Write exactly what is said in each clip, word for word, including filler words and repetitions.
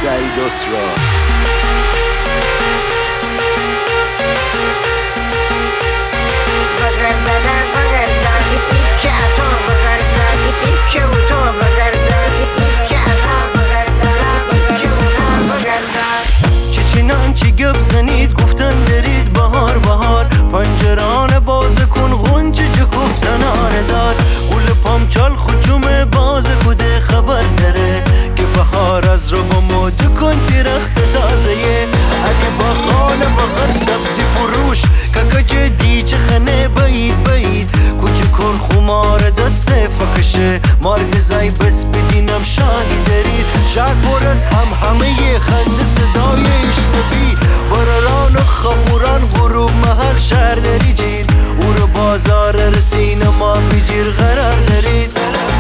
سعید اسرا. چچینان چی گپ زنید گفتن درید بهار بهار، پنجران باز کن غنچه جو گفتن آره دار. گل پام چال خجوم باز کده خبر داره که بهار از رو با مودو کن تیرخت تازه. اگه با خانه بغر سبزی فروش که جدی چه خنه بایید بایید کوچه کن خمار دست فکشه مارگ زای بس بدینم شاهی دارید. شهر پر از هم همه خنده صدای اشتبی براران و خموران غروب محل شهر داری جید او رو بازار رسین ما بجیر قرار دارید.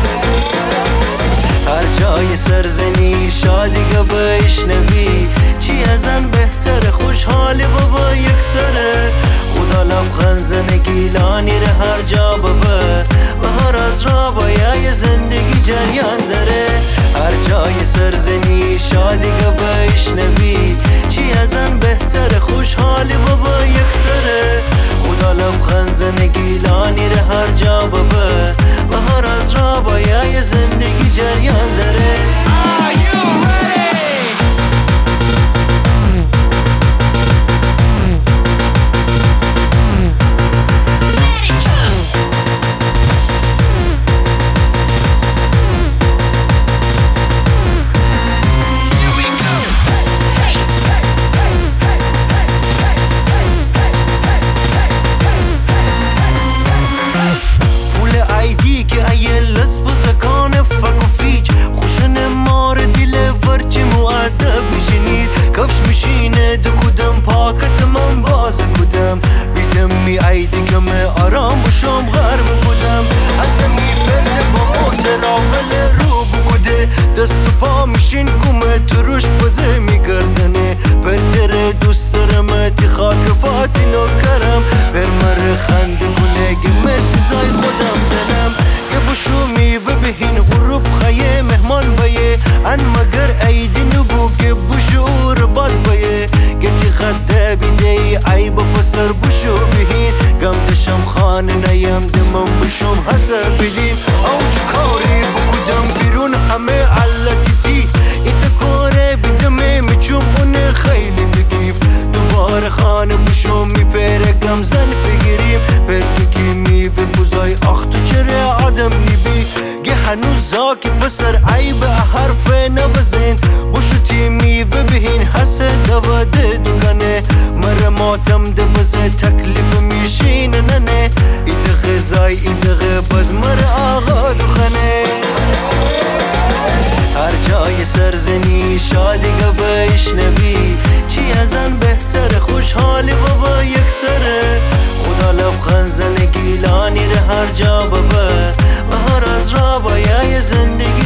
هر جای سرزنی شادی که بشنوی چی ازن بهتر خوشحالی بابا یک سره. خدا لبخند زن گیلانی ره هر جا بابا بهار از را بایای زندگی جریان داره. هر جای سرزنی شادی که بشنوی چی ازن بهتر خوشحالی بابا یک سره. خدا لبخند زن گیلانی ره هر جا بابا بهار از را بایای زندگی جریان داره. کفش میشینه دو کدم پاکت من باز کدم بیدم می عیدی که می آرام بشم غرب کدم ازم میپرده با محترافل رو بکده دست و پا میشین کمه تروش بزه میگردنه پرتر دوست دارم تی خاک پاتی نکرم پر مر خنده کنه گه مرسی زای خودم دنم که بشو میوه بهین غروب خیه مهمان بایه ان مگر عیدی نبو که بشو رباط بایه گتی خده بیده ای عیب پسر بشو بهین گم دشم خانه نیم دمم بشم حسر بدیم اوج کاری بکودم بیرون همه علتی تی ایتا کاره بیدمه میچوم اونه خیلی بگیف دوباره خانه بشم میپره گم زن فگریم پرکی میوه بوزای اختو چره آدم نیبی گه هنوز زاکی پسر عیب حرف نوزین بشو تی میوه بهین حسد دواده دکانه مره ماتم دمزه تکلیف میشین ننه ایده غذای ایده غباد مره آقا دخانه. هر جای سرزنی شادی که بشنوی چی ازن بهتر خوشحالی بابا یک سره. خدا لبخند زن گیلانی ره هر جا بابا بهار از را بایای زندگی